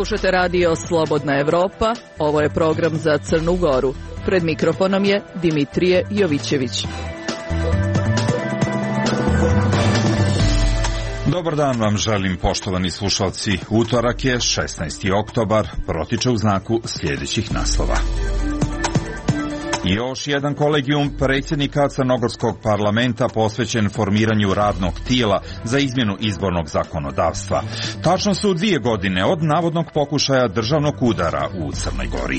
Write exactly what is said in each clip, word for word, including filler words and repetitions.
Slušate radio Slobodna Evropa, ovo je program za Crnu Goru. Pred mikrofonom je Dimitrije Jovićević. Dobar dan vam želim, poštovani slušalci. Utorak je šesnaesti oktobar, protiče u znaku sljedećih naslova. Još jedan kolegijum predsjednika Crnogorskog parlamenta posvećen formiranju radnog tijela za izmjenu izbornog zakonodavstva. Tačno su dvije godine od navodnog pokušaja državnog udara u Crnoj Gori.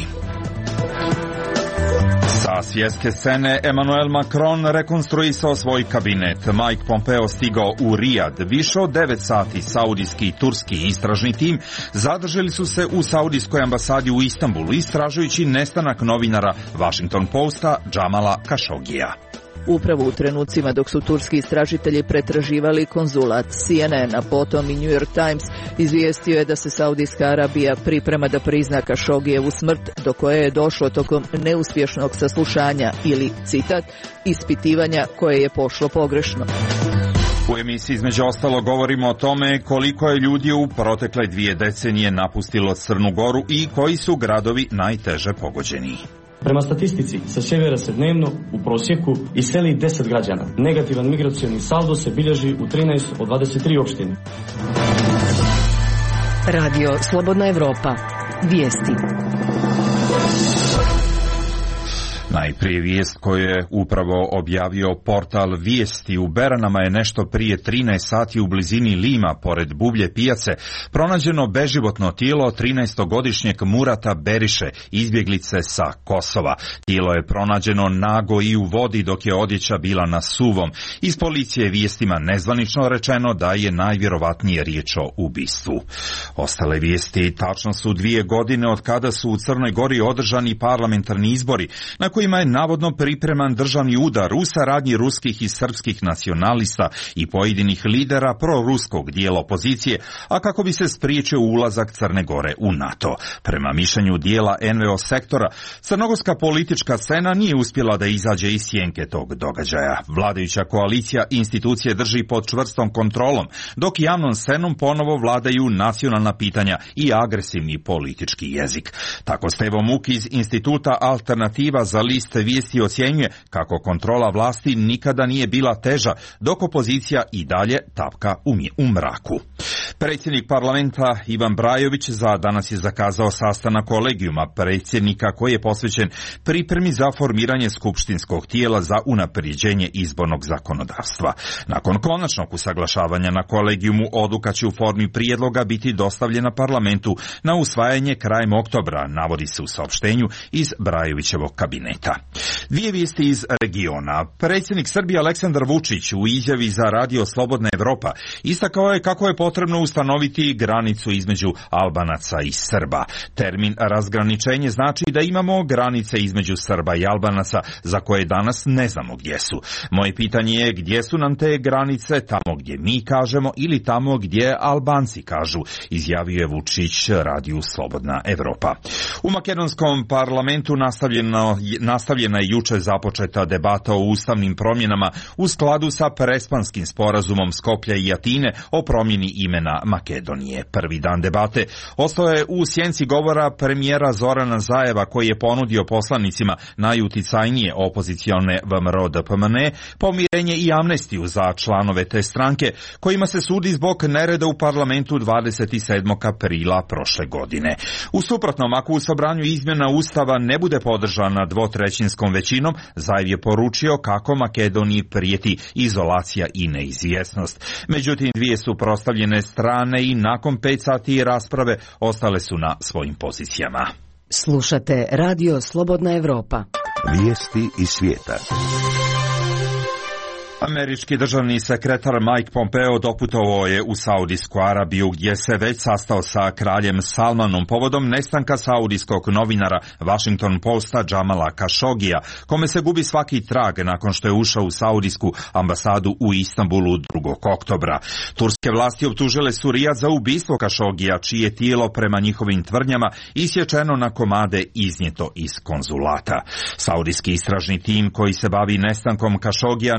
Sa svjetske scene Emmanuel Macron rekonstruisao svoj kabinet. Mike Pompeo stigao u Rijad. Više od devet sati saudijski i turski istražni tim zadržali su se u saudijskoj ambasadi u Istanbulu, istražujući nestanak novinara Washington Posta Jamala Khashogija. Upravo u trenucima dok su turski istražitelji pretraživali konzulat, C N N, a potom i New York Times izvijestio je da se Saudijska Arabija priprema da prizna Khashogijevu smrt, do koje je došlo tokom neuspješnog saslušanja ili, citat, ispitivanja koje je pošlo pogrešno. U emisiji između ostalo govorimo o tome koliko je ljudi u protekle dvije decenije napustilo Crnu Goru i koji su gradovi najteže pogođeni. Prema statistici, sa sjevera se dnevno u prosjeku iseli deset građana. Negativan migracioni saldo se bilježi u trinaest od dvadeset tri opštine. Radio Slobodna Evropa. Vijesti. Najprije vijest koju je upravo objavio portal Vijesti. U Beranama je nešto prije trinaest sati u blizini Lima, pored Bublje pijace, pronađeno beživotno tijelo trinaestogodišnjeg Murata Beriše, izbjeglice sa Kosova. Tijelo je pronađeno nago i u vodi dok je odjeća bila na suvom. Iz policije vijestima nezvanično rečeno da je najvjerovatnije riječ o ubistvu. Ostale vijesti: tačno su dvije godine od kada su u Crnoj Gori održani parlamentarni izbori, na kojima je navodno pripreman državni udar u saradnji ruskih i srpskih nacionalista i pojedinih lidera proruskog dijela opozicije, a kako bi se spriječio ulazak Crne Gore u NATO. Prema mišljenju dijela N V O sektora, crnogorska politička scena nije uspjela da izađe iz sjenke tog događaja. Vladajuća koalicija institucije drži pod čvrstom kontrolom, dok javnom scenom ponovo vladaju nacionalna pitanja i agresivni politički jezik. Tako Stevo Muk iz instituta Alternativa za liste vijesti ocjenjuje kako kontrola vlasti nikada nije bila teža, dok opozicija i dalje tapka u mraku. Predsjednik parlamenta Ivan Brajović za danas je zakazao sastanak kolegijuma predsjednika koji je posvećen pripremi za formiranje skupštinskog tijela za unapređenje izbornog zakonodavstva. Nakon konačnog usaglašavanja na kolegijumu, odluka će u formi prijedloga biti dostavljena parlamentu na usvajanje krajem oktobra, navodi se u saopštenju iz Brajovićevog kabineta. Dvije vijesti iz regiona. Predsjednik Srbije Aleksandar Vučić u izjavi za radio Slobodna Evropa istakao je kako je potrebno ustanoviti granicu između Albanaca i Srba. Termin razgraničenje znači da imamo granice između Srba i Albanaca za koje danas ne znamo gdje su. Moje pitanje je gdje su nam te granice, tamo gdje mi kažemo ili tamo gdje Albanci kažu, izjavio je Vučić radiju Slobodna Evropa. U makedonskom parlamentu nastavljeno Nastavljena je juče započeta debata o ustavnim promjenama u skladu sa Prespanskim sporazumom Skoplja i Atine o promjeni imena Makedonije. Prvi dan debate ostao je u sjenci govora premijera Zorana Zajeva, koji je ponudio poslanicima najuticajnije opozicione V M R O D P M N E pomirenje i amnestiju za članove te stranke, kojima se sudi zbog nereda u parlamentu dvadeset sedmog aprila prošle godine. U suprotnom, ako u sabranju izmjena Ustava ne bude podržana dvotrećinskom većinom, Zajev je poručio kako Makedoniji prijeti izolacija i neizvjesnost. Međutim, dvije suprotstavljene strane i nakon pet sati rasprave ostale su na svojim pozicijama. Slušate radio Slobodna Evropa. Vijesti iz svijeta. Američki državni sekretar Mike Pompeo doputovao je u Saudijsku Arabiju, gdje se već sastao sa kraljem Salmanom povodom nestanka saudijskog novinara Washington Posta Jamala Khashogija, kome se gubi svaki trag nakon što je ušao u saudijsku ambasadu u Istanbulu drugog oktobra. Turske vlasti optužile su Rijad za ubistvo Khashogija, čije tijelo prema njihovim tvrdnjama isječeno na komade iznijeto iz konzulata. Saudijski istražni tim koji se bavi nestankom Khashogija napustio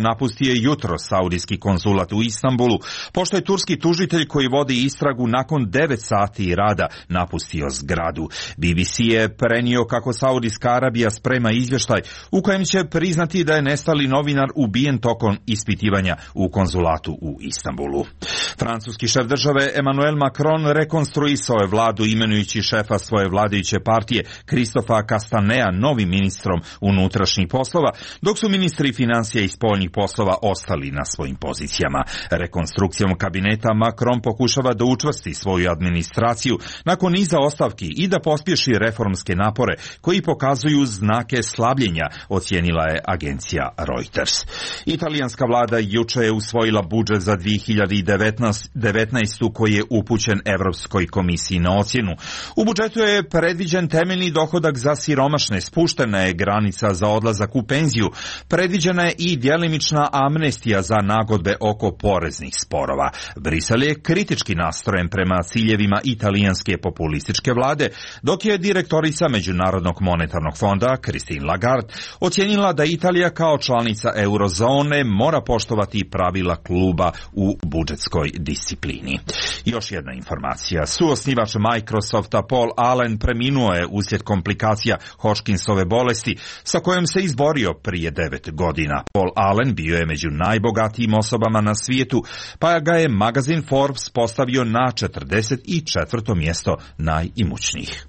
napustio je jutro saudijski konzulat u Istanbulu, pošto je turski tužitelj koji vodi istragu nakon devet sati rada napustio zgradu. B B C je prenio kako Saudijska Arabija sprema izvještaj u kojem će priznati da je nestali novinar ubijen tokom ispitivanja u konzulatu u Istanbulu. Francuski šef države Emmanuel Macron rekonstruisao je vladu imenujući šefa svoje vladajuće partije Christopha Castanea novim ministrom unutrašnjih poslova, dok su ministri financija i spoljnih poslova ostali na svojim pozicijama. Rekonstrukcijom kabineta Macron pokušava da učvrsti svoju administraciju nakon niza ostavki i da pospješi reformske napore koji pokazuju znake slabljenja, ocijenila je agencija Reuters. Italijanska vlada juče je usvojila budžet za dvije hiljade devetnaestu koji je upućen Europskoj komisiji na ocjenu. U budžetu je predviđen temeljni dohodak za siromašne, spuštena je granica za odlazak u penziju, predviđena je i djelimična amnestija za nagodbe oko poreznih sporova. Brisel je kritički nastrojen prema ciljevima italijanske populističke vlade, dok je direktorica Međunarodnog monetarnog fonda Christine Lagarde ocijenila da Italija kao članica eurozone mora poštovati pravila kluba u budžetskoj disciplini. Još jedna informacija. Suosnivač Microsofta Paul Allen preminuo je uslijed komplikacija Hodgkinsove bolesti sa kojom se izborio prije devet godina. Paul Allen bio je među najbogatijim osobama na svijetu, pa ga je magazin Forbes postavio na četrdeset četvrto mjesto najimućnijih.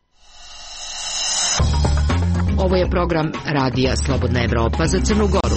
Ovo je program Radija Slobodna Evropa za Crnu Goru.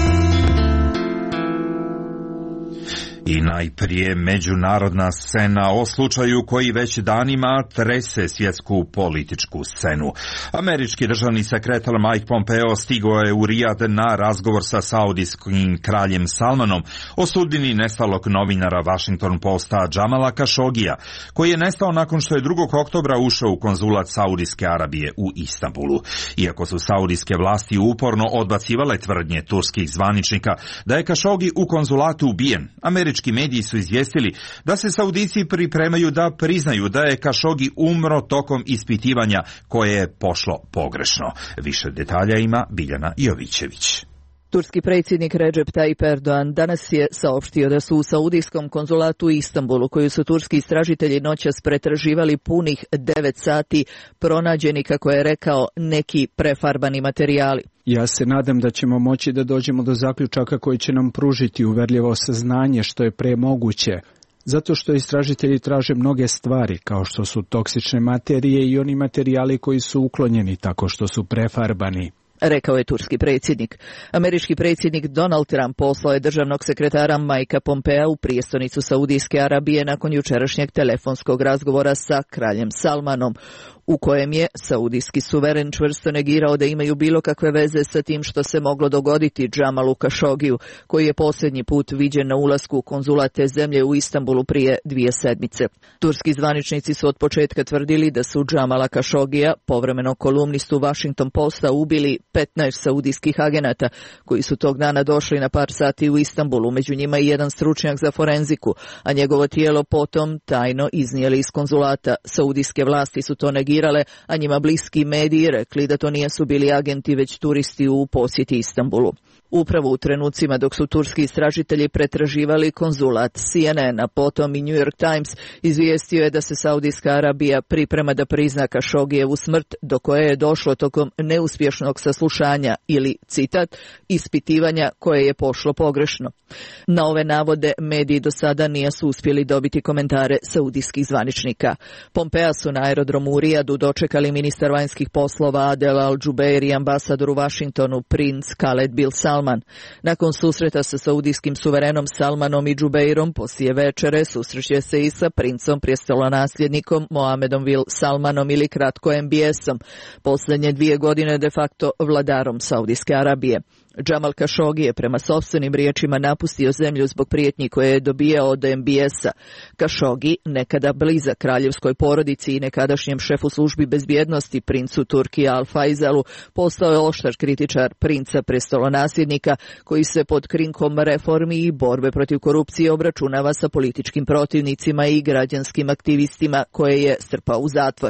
I najprije međunarodna scena o slučaju koji već danima trese svjetsku političku scenu. Američki državni sekretar Mike Pompeo stigao je u Rijad na razgovor sa saudijskim kraljem Salmanom o sudbini nestalog novinara Washington Posta Jamala Khashogija, koji je nestao nakon što je drugog oktobra ušao u konzulat Saudijske Arabije u Istanbulu. Iako su saudijske vlasti uporno odbacivale tvrdnje turskih zvaničnika da je Khashoggi u konzulatu ubijen, američki mediji su izvijestili da se Saudici pripremaju da priznaju da je Khashoggi umro tokom ispitivanja koje je pošlo pogrešno. Više detalja ima Biljana Jovićević. Turski predsjednik Recep Tayyip Erdogan danas je saopštio da su u saudijskom konzulatu u Istanbulu, koju su turski istražitelji noćas pretraživali punih devet sati, pronađeni, kako je rekao, neki prefarbani materijali. Ja se nadam da ćemo moći da dođemo do zaključaka koji će nam pružiti uverljivo saznanje što je pre moguće, zato što istražitelji traže mnoge stvari, kao što su toksične materije i oni materijali koji su uklonjeni tako što su prefarbani, rekao je turski predsjednik. Američki predsjednik Donald Trump poslao je državnog sekretara Mikea Pompea u prijestolnicu Saudijske Arabije nakon jučerašnjeg telefonskog razgovora sa kraljem Salmanom, u kojem je saudijski suveren čvrsto negirao da imaju bilo kakve veze sa tim što se moglo dogoditi Jamalu Khashoggiju, koji je posljednji put viđen na ulasku u konzulat te zemlje u Istanbulu prije dvije sedmice. Turski zvaničnici su od početka tvrdili da su Jamala Khashoggija, povremeno kolumnistu Washington Posta, ubili petnaest saudijskih agenata koji su tog dana došli na par sati u Istanbulu, među njima i jedan stručnjak za forenziku, a njegovo tijelo potom tajno iznijeli iz konzulata. Saudijske vlasti su to negirale, a njima bliski mediji rekli da to nisu bili agenti već turisti u posjeti Istanbulu. Upravo u trenucima dok su turski istražitelji pretraživali konzulat, C N N, a potom i New York Times izvijestio je da se Saudijska Arabija priprema da prizna Khashoggijevu smrt, do koje je došlo tokom neuspješnog saslušanja ili, citat, ispitivanja koje je pošlo pogrešno. Na ove navode mediji do sada nisu uspjeli dobiti komentare saudijskih zvaničnika. Pompea su na aerodromu u Rijadu dočekali ministar vanjskih poslova Adel Al-Jubeir i ambasador u Washingtonu princ Khaled bin Salman. Nakon susreta sa saudijskim suverenom Salmanom i Jubeirom poslije večere susreće se i sa princom prijestolonasljednikom Mohamedom bin Salmanom ili kratko M B S-om, posljednje dvije godine de facto vladarom Saudijske Arabije. Jamal Khashoggi je prema sopstvenim riječima napustio zemlju zbog prijetnji koje je dobijao od M B S-a. Khashoggi, nekada blizak kraljevskoj porodici i nekadašnjem šefu službi bezbjednosti princu Turkije Al Faizalu, postao je oštar kritičar princa prestolonasljednika koji se pod krinkom reformi i borbe protiv korupcije obračunava sa političkim protivnicima i građanskim aktivistima koje je strpao u zatvor.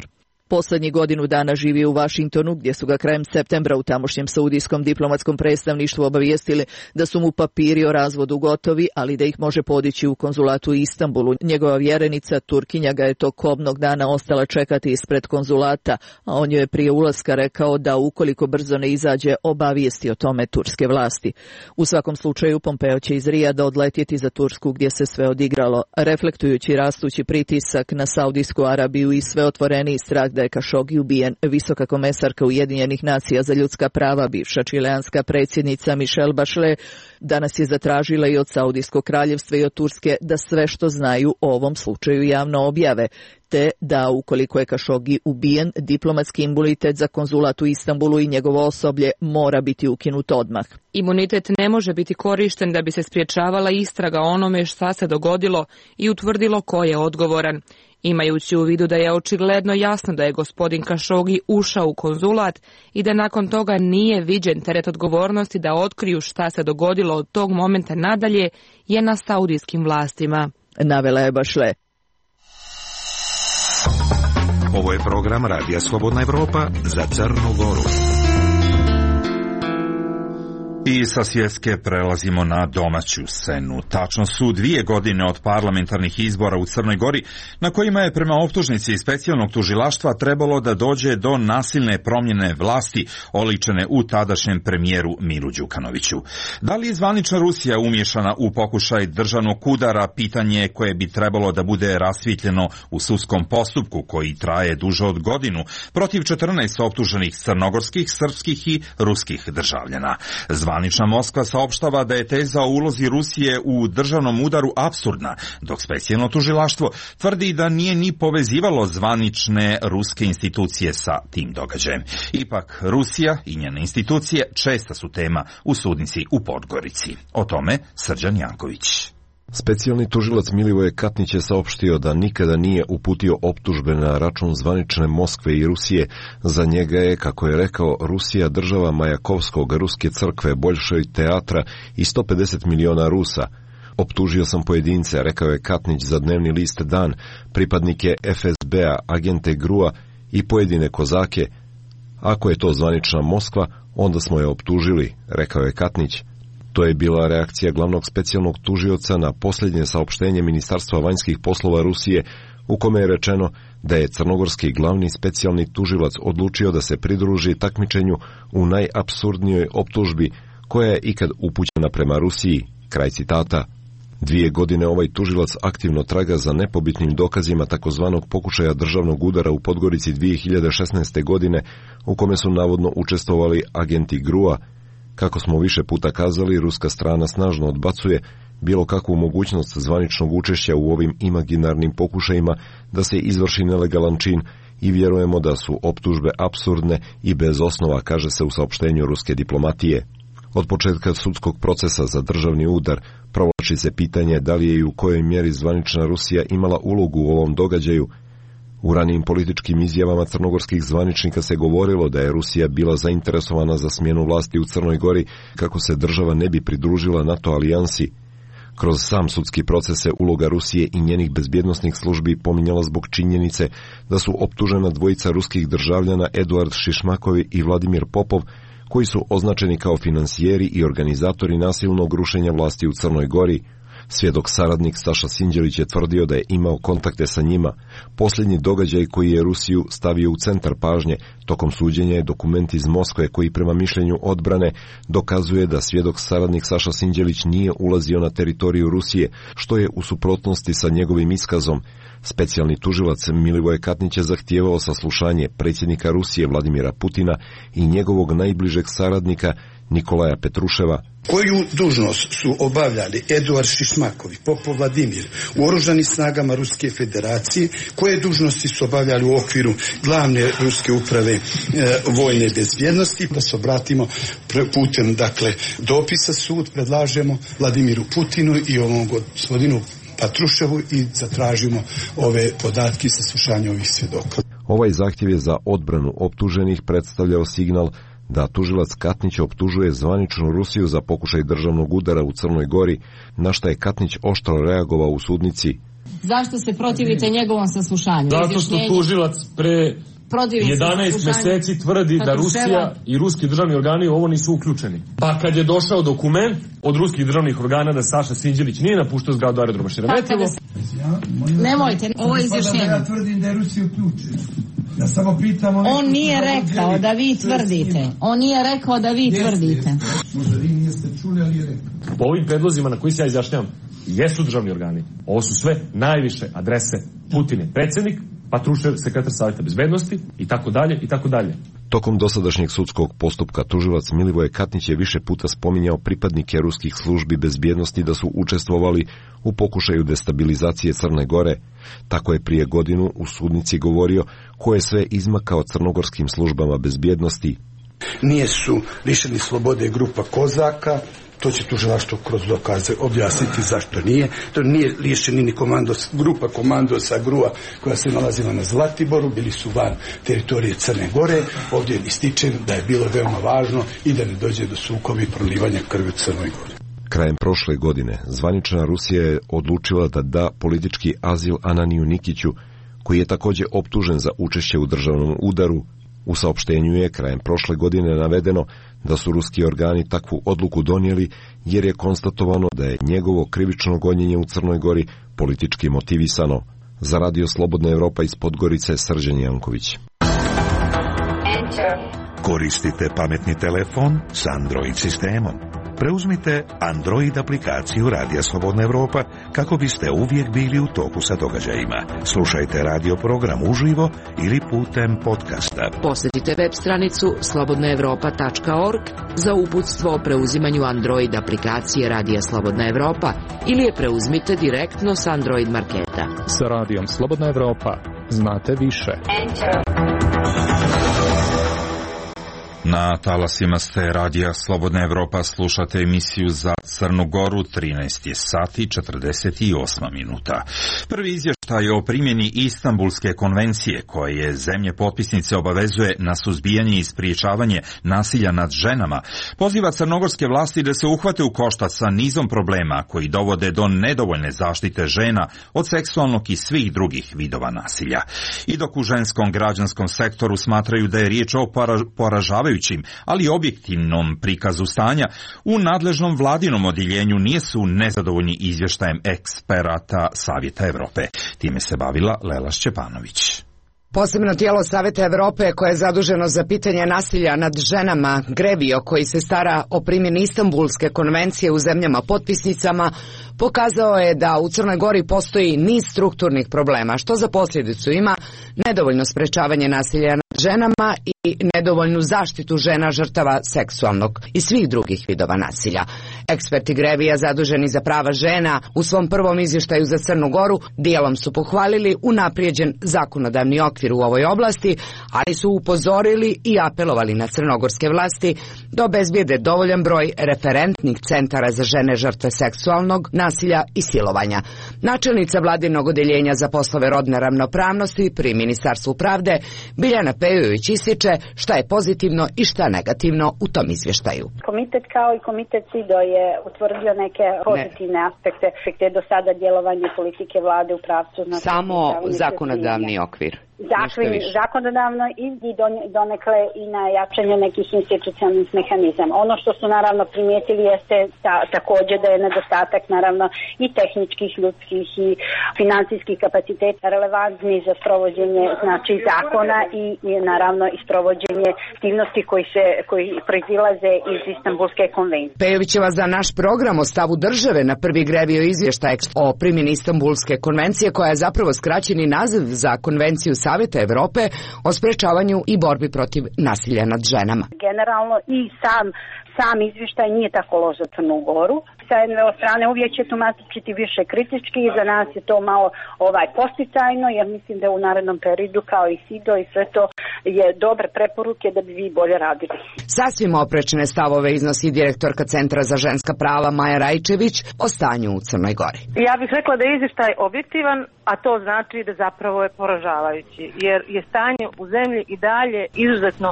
Poslednjih godinu dana živi u Vašingtonu, gdje su ga krajem septembra u tamošnjem saudijskom diplomatskom predstavništvu obavijestili da su mu papiri o razvodu gotovi, ali da ih može podići u konzulatu u Istanbulu. Njegova vjerenica, Turkinja, ga je tog kobnog dana ostala čekati ispred konzulata, a on joj je prije ulaska rekao da ukoliko brzo ne izađe, obavijesti o tome turske vlasti. U svakom slučaju, Pompeo će iz Rijada odletjeti za Tursku, gdje se sve odigralo, reflektujući rastući pritisak na Saudijsku Arabiju i sve otvoreniji strah da je Kašogi ubijen. Visoka komesarka Ujedinjenih nacija za ljudska prava, bivša čileanska predsjednica Michelle Bachelet, danas je zatražila i od Saudijskog kraljevstva i od Turske da sve što znaju o ovom slučaju javno objave, te da ukoliko je Kašogi ubijen, diplomatski imunitet za konzulat u Istanbulu i njegovo osoblje mora biti ukinut odmah. Imunitet ne može biti korišten da bi se spriječavala istraga onome šta se dogodilo i utvrdilo ko je odgovoran. Imajući u vidu da je očigledno jasno da je gospodin Kašogi ušao u konzulat i da nakon toga nije viđen, teret odgovornosti da otkriju šta se dogodilo od tog momenta nadalje je na saudijskim vlastima, navela je Bachelet. Ovo je program Radija Slobodna Evropa za Crnu Goru. I sa svjetske prelazimo na domaću scenu. Tačno su dvije godine od parlamentarnih izbora u Crnoj Gori, na kojima je prema optužnici specijalnog tužilaštva trebalo da dođe do nasilne promjene vlasti oličene u tadašnjem premijeru Milu Đukanoviću. Da li je zvanična Rusija umiješana u pokušaj državnog udara, pitanje koje bi trebalo da bude rasvitljeno u sudskom postupku koji traje duže od godinu protiv četrnaest optuženih crnogorskih, srpskih i ruskih državljana. Zvanična Moskva saopštava da je teza o ulozi Rusije u državnom udaru apsurdna, dok specijalno tužilaštvo tvrdi da nije ni povezivalo zvanične ruske institucije sa tim događajem. Ipak, Rusija i njene institucije česta su tema u sudnici u Podgorici. O tome Srđan Janković. Specijalni tužilac Milivoje Katnić je saopštio da nikada nije uputio optužbe na račun zvanične Moskve i Rusije. Za njega je, kako je rekao, Rusija država Majakovskog, ruske crkve, Boljšoj teatra i sto pedeset miliona Rusa. Optužio sam pojedince, rekao je Katnić za dnevni list Dan, pripadnike F S B-a, agente G R U-a i pojedine kozake. Ako je to zvanična Moskva, onda smo je optužili, rekao je Katnić. To je bila reakcija glavnog specijalnog tužioca na posljednje saopštenje Ministarstva vanjskih poslova Rusije, u kome je rečeno da je crnogorski glavni specijalni tužilac odlučio da se pridruži takmičenju u najapsurdnijoj optužbi koja je ikad upućena prema Rusiji. Kraj citata. Dvije godine ovaj tužilac aktivno traga za nepobitnim dokazima takozvanog pokušaja državnog udara u Podgorici dvije hiljade šesnaeste. godine, u kome su navodno učestvovali agenti G R U-a. Kako smo više puta kazali, ruska strana snažno odbacuje bilo kakvu mogućnost zvaničnog učešća u ovim imaginarnim pokušajima da se izvrši nelegalan čin i vjerujemo da su optužbe apsurdne i bez osnova, kaže se u saopštenju ruske diplomatije. Od početka sudskog procesa za državni udar provlači se pitanje da li je i u kojoj mjeri zvanična Rusija imala ulogu u ovom događaju. U ranijim političkim izjavama crnogorskih zvaničnika se govorilo da je Rusija bila zainteresovana za smjenu vlasti u Crnoj Gori kako se država ne bi pridružila NATO alijansi. Kroz sam sudski proces se uloga Rusije i njenih bezbjednosnih službi pominjala zbog činjenice da su optužena dvojica ruskih državljana Eduard Šišmakovi i Vladimir Popov, koji su označeni kao finansijeri i organizatori nasilnog rušenja vlasti u Crnoj Gori. Svjedok saradnik Saša Sinđelić je tvrdio da je imao kontakte sa njima. Posljednji događaj koji je Rusiju stavio u centar pažnje tokom suđenja je dokument iz Moskve koji prema mišljenju odbrane dokazuje da svjedok saradnik Saša Sinđelić nije ulazio na teritoriju Rusije, što je u suprotnosti sa njegovim iskazom. Specijalni tužilac Milivoje Katnić je zahtijevao saslušanje predsjednika Rusije Vladimira Putina i njegovog najbližeg saradnika Nikolaja Petruševa. Koju dužnost su obavljali Eduard Šišmakovi, Popov Vladimir u oružanim snagama Ruske federacije, koje dužnosti su obavljali u okviru glavne ruske uprave e, vojne bezbjednosti, da se obratimo putem dakle dopisa sud predlažemo Vladimiru Putinu i ovom gospodinu Petruševu i zatražimo ove podatke i saslušanje ovih svjedoka. Ovaj zahtjev je za odbranu optuženih predstavljao signal da tužilac Katnić optužuje zvaničnu Rusiju za pokušaj državnog udara u Crnoj Gori, na šta je Katnić oštro reagovao u sudnici. Zašto se protivite njegovom saslušanju? Zato što tužilac pre jedanaest meseci tvrdi da Rusija i ruski državni organi u ovo nisu uključeni. Pa kad je došao dokument od ruskih državnih organa da Saša Sinđelić nije napuštao zgradu aerodroma Šeremetevo. Nemojte, ovo je izjašnjenje. Ja tvrdim da je Rusija uključena. Ja samo pitam... On nije rekao da vi tvrdite. On nije rekao da vi tvrdite. Možda vi niste čuli, ali je rekao. Po ovim predlozima na koji se ja izjašnjavam, jesu državni organi. Ovo su sve najviše adrese Putin je predsjednik, Patrušev sekretar Savjeta bezbednosti i tako dalje i tako dalje. Tokom dosadašnjeg sudskog postupka tužilac Milivoje Katnić je više puta spominjao pripadnike ruskih službi bezbjednosti da su učestvovali u pokušaju destabilizacije Crne Gore. Tako je prije godinu u sudnici govorio ko je sve izmakao crnogorskim službama bezbjednosti. Nije su lišeni slobode grupa Kozaka, to će tužilaštvo kroz dokaze objasniti zašto nije. To nije liješeni ni komandos, grupa komandosa Grua koja se nalazila na Zlatiboru, bili su van teritorije Crne Gore. Ovdje ističem da je bilo veoma važno i da ne dođe do sukoba i prolivanja krvi u Crnoj Gori. Krajem prošle godine zvanična Rusija je odlučila da da politički azil Ananiju Nikiću, koji je također optužen za učešće u državnom udaru. U saopštenju je krajem prošle godine navedeno da su ruski organi takvu odluku donijeli jer je konstatovano da je njegovo krivično gonjenje u Crnoj Gori politički motivisano. Za Radio Slobodna Evropa iz Podgorice, Srđan Janković. Koristite pametni telefon s Android sistemom. Preuzmite Android aplikaciju Radija Slobodna Evropa kako biste uvijek bili u toku sa događajima. Slušajte radio program uživo ili putem podcasta. Posjetite web stranicu slobodna evropa tačka org za uputstvo o preuzimanju Android aplikacije Radija Slobodna Evropa ili je preuzmite direktno s Android marketa. Sa Radijom Slobodna Evropa znate više. Na talasima ste Radija Slobodna Evropa, slušate emisiju za Crnu Goru, trinaest sati i četrdeset osam minuta. Prvi izvještaj o primjeni Istanbulske konvencije koje je zemlje potpisnice obavezuje na suzbijanje i spriječavanje nasilja nad ženama, poziva crnogorske vlasti da se uhvate u koštac sa nizom problema koji dovode do nedovoljne zaštite žena od seksualnog i svih drugih vidova nasilja. I dok u ženskom građanskom sektoru smatraju da je riječ o poražavajućim ali objektivnom prikazu stanja, u nadležnom vladinom odjeljenju nisu nezadovoljni izvještajem eksperata Savjeta Evrope. Time se bavila Lela Šćepanović. Posebno tijelo Savjeta Evrope koje je zaduženo za pitanje nasilja nad ženama, Grevio, koji se stara o primjeni Istanbulske konvencije u zemljama potpisnicama, pokazao je da u Crnoj Gori postoji niz strukturnih problema, što za posljedicu ima nedovoljno sprečavanje nasilja nad ženama i nedovoljnu zaštitu žena žrtava seksualnog i svih drugih vidova nasilja. Eksperti Grevija zaduženi za prava žena u svom prvom izvještaju za Crnu Goru dijelom su pohvalili unaprijeđen zakonodavni okvir u ovoj oblasti, ali su upozorili i apelovali na crnogorske vlasti da obezbijede dovoljan broj referentnih centara za žene žrtve seksualnog nasilja i silovanja. Načelnica vladinog odjeljenja za poslove rodne ravnopravnosti pri Ministarstvu pravde Biljana Pejović ističe šta je pozitivno i šta negativno u tom izvještaju. Komitet kao i komitet SIDO je utvrdio neke pozitivne ne. aspekte, aspekte do sada djelovanje politike vlade u pravcu. Samo zakonodavni okvir. Zakon, zakonodavno i donekle i na jačanje nekih institucionalnih mehanizama. Ono što su naravno primijetili jeste ta, također da je nedostatak naravno i tehničkih, ljudskih i financijskih kapaciteta relevantni za sprovođenje znači zakona i, i naravno i sprovođenje aktivnosti koji se koji proizilaze iz Istanbulske konvencije. Pejovićeva za naš program o stavu države na prvi Grevio izvještaj o primjeni Istanbulske konvencije, koja je zapravo skraćeni naziv za konvenciju Savjeta Evrope o sprečavanju i borbi protiv nasilja nad ženama. Generalno i sam sam izvještaj nije tako loš za Crnu Goru. Sa jedne strane uvijek će tumačiti više kritički i za nas je to malo ovaj posticajno, jer mislim da u narednom periodu kao i SIDO i sve to je dobre preporuke da bi vi bolje radili. Sasvim oprečne stavove iznosi direktorka Centra za ženska prava Maja Rajčević o stanju u Crnoj Gori. Ja bih rekla da je izvještaj objektivan, a to znači da zapravo je poražavajući, jer je stanje u zemlji i dalje izuzetno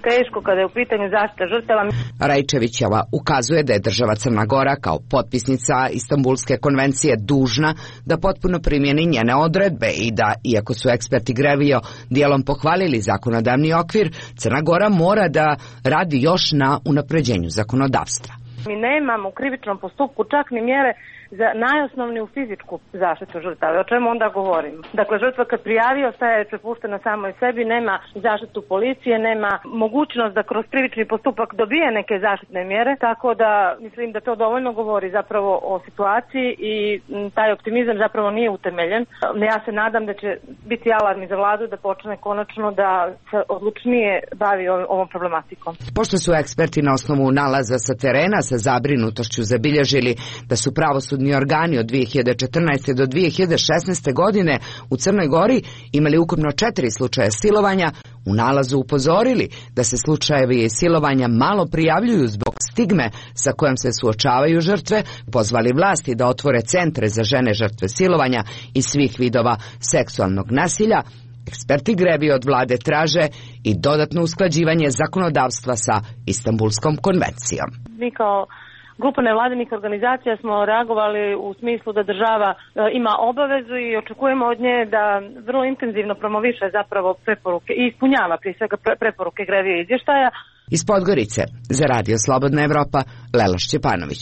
teško kada je u pitanju zaštita žrtava. Rajčevićeva ukazuje da je država Crna Gora kao potpisnica Istanbulske konvencije dužna da potpuno primjeni njene odredbe i da, iako su eksperti Grevio dijelom pohvalili zakonodavni okvir, Crna Gora mora da radi još na unapređenju zakonodavstva. Mi nemamo u krivičnom postupku čak ni mjere za najosnovniju fizičku zaštitu žrtava. O čemu onda govorimo? Dakle, žrtva kad prijavi ostaje prepuštena samoj sebi, nema zaštitu policije, nema mogućnost da kroz krivični postupak dobije neke zaštitne mjere, tako da mislim da to dovoljno govori zapravo o situaciji i taj optimizam zapravo nije utemeljen. Ja se nadam da će biti alarm za vladu da počne konačno da se odlučnije bavi ovom problematikom. Pošto su eksperti na osnovu nalaza sa terena sa zabrinutošću zabilježili da su pravosudni organi od dvije hiljade četrnaeste do dvije hiljade šesnaeste godine u Crnoj Gori imali ukupno četiri slučaja silovanja, u nalazu upozorili da se slučajevi silovanja malo prijavljuju zbog stigme sa kojom se suočavaju žrtve, pozvali vlasti da otvore centre za žene žrtve silovanja i svih vidova seksualnog nasilja. Eksperti Grevio od vlade traže i dodatno usklađivanje zakonodavstva sa Istanbulskom konvencijom. Mi kao grupa nevladinih organizacija smo reagovali u smislu da država e, ima obavezu i očekujemo od nje da vrlo intenzivno promoviše zapravo preporuke i ispunjava prije svega pre, preporuke Grevio izvještaja. Iz Podgorice za Radio Slobodna Evropa, Lela Šćepanović.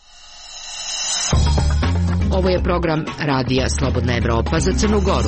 Ovo je program Radija Slobodna Evropa za Crnu Goru.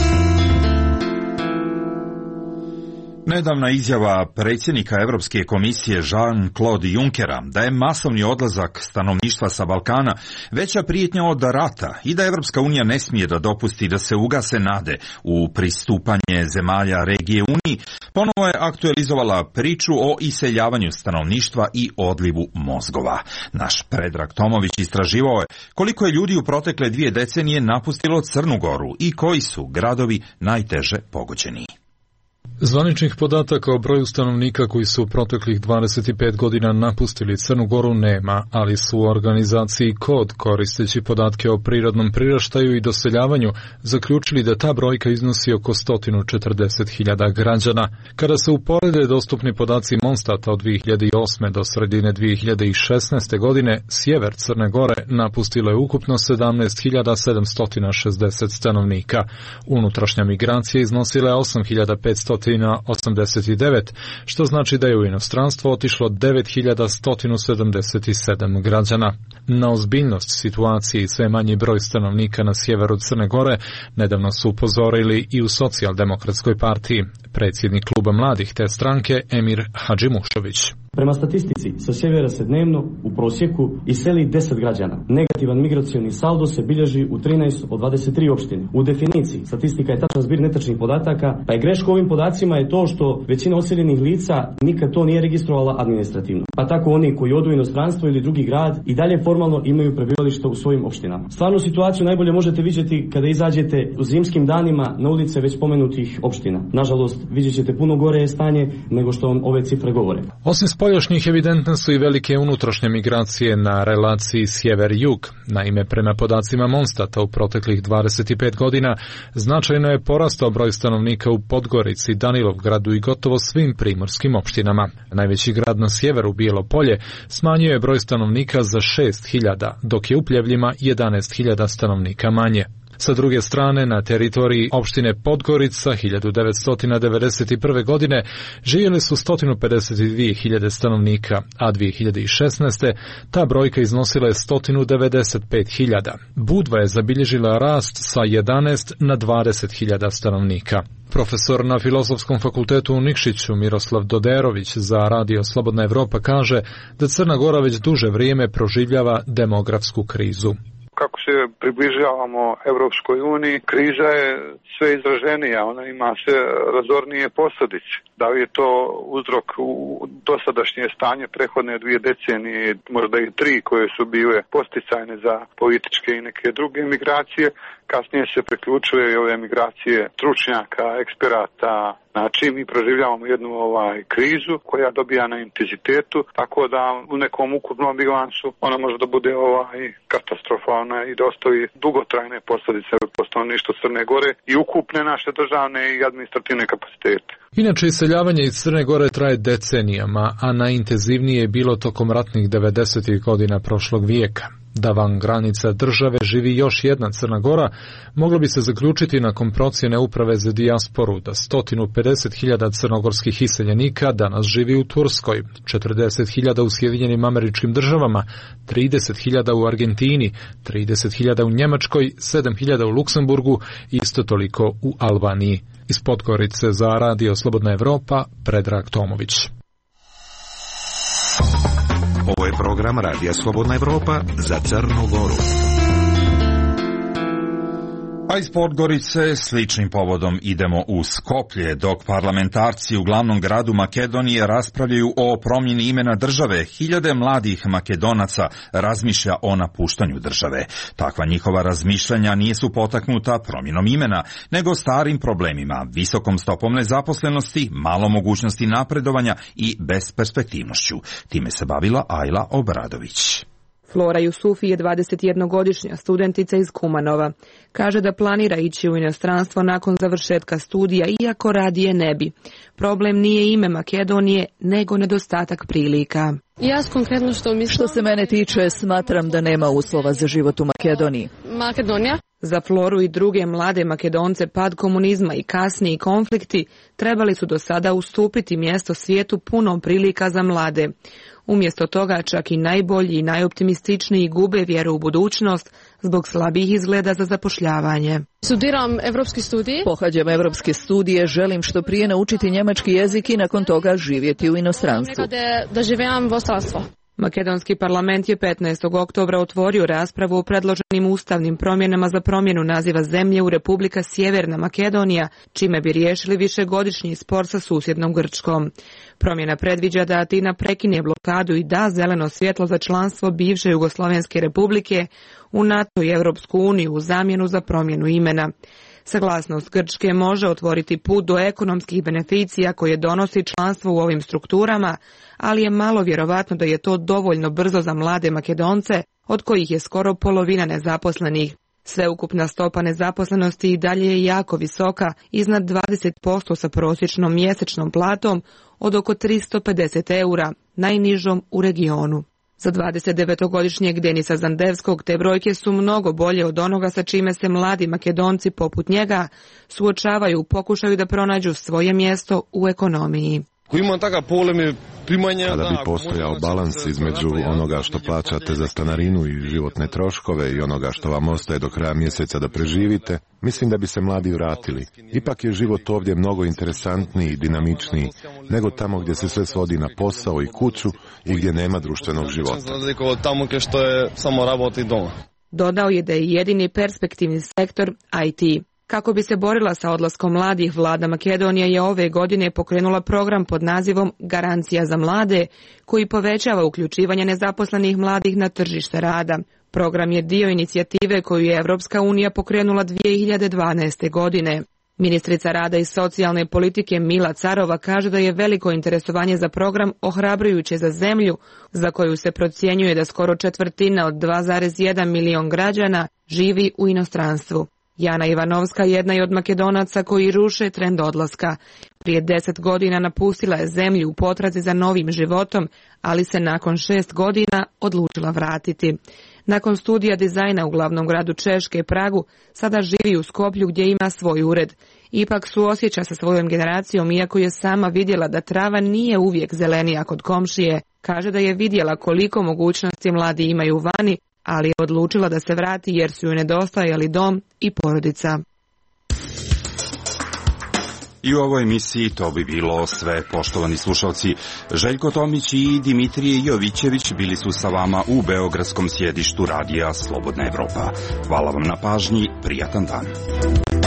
Nedavna izjava predsjednika Europske komisije Jean-Claude Junckera da je masovni odlazak stanovništva sa Balkana veća prijetnja od rata i da Europska unija ne smije da dopusti da se ugase nade u pristupanje zemalja regije Uniji, ponovo je aktualizovala priču o iseljavanju stanovništva i odlivu mozgova. Naš Predrag Tomović istraživao je koliko je ljudi u protekle dvije decenije napustilo Crnu Goru i koji su gradovi najteže pogođeni. Zvaničnih podataka o broju stanovnika koji su u proteklih dvadeset pet godina napustili Crnu Goru nema, ali su u organizaciji Kod, koristeći podatke o prirodnom priraštaju i doseljavanju, zaključili da ta brojka iznosi oko sto četrdeset hiljada građana. Kada se uporede dostupni podaci Monstata od dvije hiljade osme do sredine dvije hiljade šesnaeste godine, sjever Crne Gore napustilo je ukupno sedamnaest hiljada sedamsto šezdeset stanovnika. Unutrašnja migracija iznosila je osam hiljada petsto osamdeset devet, što znači da je u inostranstvo otišlo devet hiljada sto sedamdeset sedam građana. Na ozbiljnost situacije i sve manji broj stanovnika na sjeveru Crne Gore nedavno su upozorili i u Socijaldemokratskoj partiji. Predsjednik kluba mladih te stranke Emir Hadžimušović. Prema statistici, sa sjevera se dnevno u prosjeku iseli deset građana. Negativan migracioni saldo se bilježi u trinaest od dvadeset tri opštine. U definiciji, statistika je tačan zbir netačnih podataka, pa je greška ovim podacima je to što većina odseljenih lica nikad to nije registrovala administrativno. Pa tako oni koji odu u inostranstvo ili drugi grad i dalje formalno imaju prebivalište u svojim opštinama. Stvarnu situaciju najbolje možete vidjeti kada izađete u zimskim danima na ulice već spomenutih opština. Nažalost, vidjet ćete puno gore stanje nego što vam ove cifre govore. Osim spoljašnjih evidentne su i velike unutrašnje migracije na relaciji sjever-jug. Naime, prema podacima Monstata u proteklih dvadeset pet godina značajno je porastao broj stanovnika u Podgorici, Danilovgradu i gotovo svim primorskim opštinama. Najveći grad na sjeveru, Bijelo Polje, smanjio je broj stanovnika za šest hiljada, dok je u Pljevljima jedanaest hiljada stanovnika manje. Sa druge strane, na teritoriji opštine Podgorica hiljadu devetsto devedeset prve. godine živjeli su sto pedeset dvije hiljade stanovnika, a dvije hiljade šesnaeste. ta brojka iznosila je sto devedeset pet hiljada. Budva je zabilježila rast sa jedanaest na dvadeset hiljada stanovnika. Profesor na Filozofskom fakultetu u Nikšiću Miroslav Doderović za Radio Slobodna Evropa kaže da Crna Gora već duže vrijeme proživljava demografsku krizu. Kako se približavamo Evropskoj uniji, kriza je sve izraženija, ona ima sve razornije posljedice. Da li je to uzrok u dosadašnje stanje prehodne dvije decenije, možda i tri koje su bile posticajne za političke i neke druge migracije, kasnije se priključuje i ove migracije stručnjaka, eksperata. Znači, mi proživljavamo jednu ovaj krizu koja dobija na intenzitetu, tako da u nekom ukupnom bilansu ona može da bude ovaj katastrofalna i da ostavi dugotrajne posljedice po stanovništvu Crne Gore i ukupne naše državne i administrativne kapacitete. Inače, iseljavanje iz Crne Gore traje decenijama, a najintenzivnije je bilo tokom ratnih devedesetih godina prošlog vijeka. Da van granica države živi još jedna Crna Gora, moglo bi se zaključiti nakon procjene Uprave za dijasporu da sto pedeset hiljada crnogorskih iseljenika danas živi u Turskoj, četrdeset hiljada u Sjedinjenim Američkim Državama, trideset hiljada u Argentini, trideset hiljada u Njemačkoj, sedam hiljada u Luksemburgu i isto toliko u Albaniji. Iz Podgorice za Radio Slobodna Evropa, Predrag Tomović. Ovo je program Radija Slobodna Evropa za Crnu Goru. A iz Podgorice sličnim povodom idemo u Skoplje, dok parlamentarci u glavnom gradu Makedonije raspravljaju o promjeni imena države. Hiljade mladih Makedonaca razmišlja o napuštanju države. Takva njihova razmišljanja nisu potaknuta promjenom imena, nego starim problemima, visokom stopom nezaposlenosti, malo mogućnosti napredovanja i besperspektivnošću. Time se bavila Ajla Obradović. Flora Jusufi je dvadesetjednogodišnja studentica iz Kumanova. Kaže da planira ići u inostranstvo nakon završetka studija, iako radije ne bi. Problem nije ime Makedonije, nego nedostatak prilika. Ja konkretno što mislim... Što se mene tiče, smatram da nema uslova za život u Makedoniji. Makedonija? Za Floru i druge mlade Makedonce pad komunizma i kasniji konflikti trebali su do sada ustupiti mjesto svijetu puno prilika za mlade. Umjesto toga čak i najbolji i najoptimističniji gube vjeru u budućnost zbog slabih izgleda za zapošljavanje. Studiram evropski studij. Pohađam evropske studije, želim što prije naučiti njemački jezik i nakon toga živjeti u inostranstvu. Da, da živim u ostranstvu. Makedonski parlament je petnaestog oktobra otvorio raspravu o predloženim ustavnim promjenama za promjenu naziva zemlje u Republika Sjeverna Makedonija, čime bi riješili višegodišnji spor sa susjednom Grčkom. Promjena predviđa da Atina prekine blokadu i da zeleno svjetlo za članstvo bivše Jugoslovenske republike u NATO i Europsku uniju u zamjenu za promjenu imena. Saglasnost Grčke može otvoriti put do ekonomskih beneficija koje donosi članstvo u ovim strukturama, ali je malo vjerovatno da je to dovoljno brzo za mlade Makedonce, od kojih je skoro polovina nezaposlenih. Sveukupna stopa nezaposlenosti i dalje je jako visoka, iznad dvadeset posto sa prosječnom mjesečnom platom od oko tristo pedeset eura, najnižom u regionu. Za dvadesetdevetogodišnjeg Denisa Zandevskog te brojke su mnogo bolje od onoga sa čime se mladi Makedonci poput njega suočavaju u pokušaju da pronađu svoje mjesto u ekonomiji. Kada bi postojao balans između onoga što plaćate za stanarinu i životne troškove i onoga što vam ostaje do kraja mjeseca da preživite, mislim da bi se mladi vratili. Ipak je život ovdje mnogo interesantniji i dinamičniji nego tamo gdje se sve svodi na posao i kuću i gdje nema društvenog života. Dodao je da je jedini perspektivni sektor I T. Kako bi se borila sa odlaskom mladih, vlada Makedonije je ove godine pokrenula program pod nazivom Garancija za mlade, koji povećava uključivanje nezaposlenih mladih na tržište rada. Program je dio inicijative koju je Evropska unija pokrenula dvije hiljade dvanaeste. godine. Ministrica rada i socijalne politike Mila Carova kaže da je veliko interesovanje za program ohrabrujuće za zemlju, za koju se procjenjuje da skoro četvrtina od dva zarez jedan milion građana živi u inostranstvu. Jana Ivanovska jedna je od Makedonaca koji ruše trend odlaska. Prije deset godina napustila je zemlju u potrazi za novim životom, ali se nakon šest godina odlučila vratiti. Nakon studija dizajna u glavnom gradu Češke, Pragu, sada živi u Skoplju gdje ima svoj ured. Ipak suosjeća sa svojom generacijom, iako je sama vidjela da trava nije uvijek zelenija kod komšije. Kaže da je vidjela koliko mogućnosti mladi imaju vani, ali je odlučila da se vrati jer su joj nedostajali dom i porodica. I u ovoj emisiji to bi bilo sve, poštovani slušalci. Željko Tomić i Dimitrije Jovićević bili su sa vama u beogradskom sjedištu Radija Slobodna Evropa. Hvala vam na pažnji, prijatan dan.